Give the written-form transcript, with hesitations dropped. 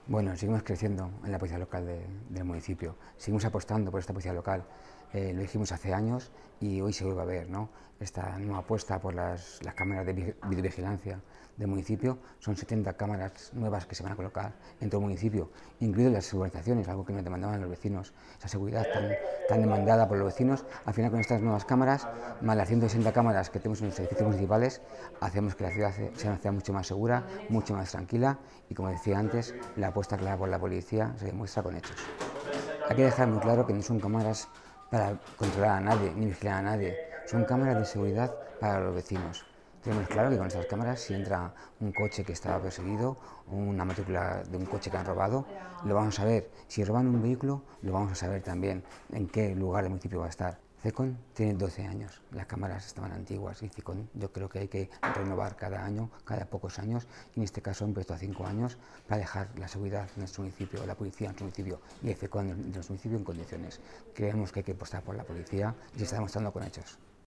Bueno, seguimos creciendo en la policía local del municipio, seguimos apostando por esta policía local. Lo dijimos hace años y hoy se vuelve a ver, ¿no? Esta nueva apuesta por las cámaras de videovigilancia del municipio. Son 70 cámaras nuevas que se van a colocar en todo el municipio, incluidas las urbanizaciones, algo que nos demandaban los vecinos, esa seguridad tan demandada por los vecinos. Al final, con estas nuevas cámaras, más las 160 cámaras que tenemos en los edificios municipales, hacemos que la ciudad sea una ciudad mucho más segura, mucho más tranquila y, como decía antes, la apuesta clara por la policía se demuestra con hechos. Hay que dejar muy claro que no son cámaras para controlar a nadie ni vigilar a nadie, son cámaras de seguridad para los vecinos. Tenemos claro que con estas cámaras, si entra un coche que estaba perseguido o una matrícula de un coche que han robado, lo vamos a ver. Si roban un vehículo, lo vamos a saber también en qué lugar del municipio va a estar. CECON tiene 12 años, las cámaras estaban antiguas y CECON yo creo que hay que renovar cada año, cada pocos años, y en este caso han puesto a 5 años para dejar la seguridad en nuestro municipio, la policía en nuestro municipio y el CECON de nuestro municipio en condiciones. Creemos que hay que apostar por la policía y se está demostrando con hechos.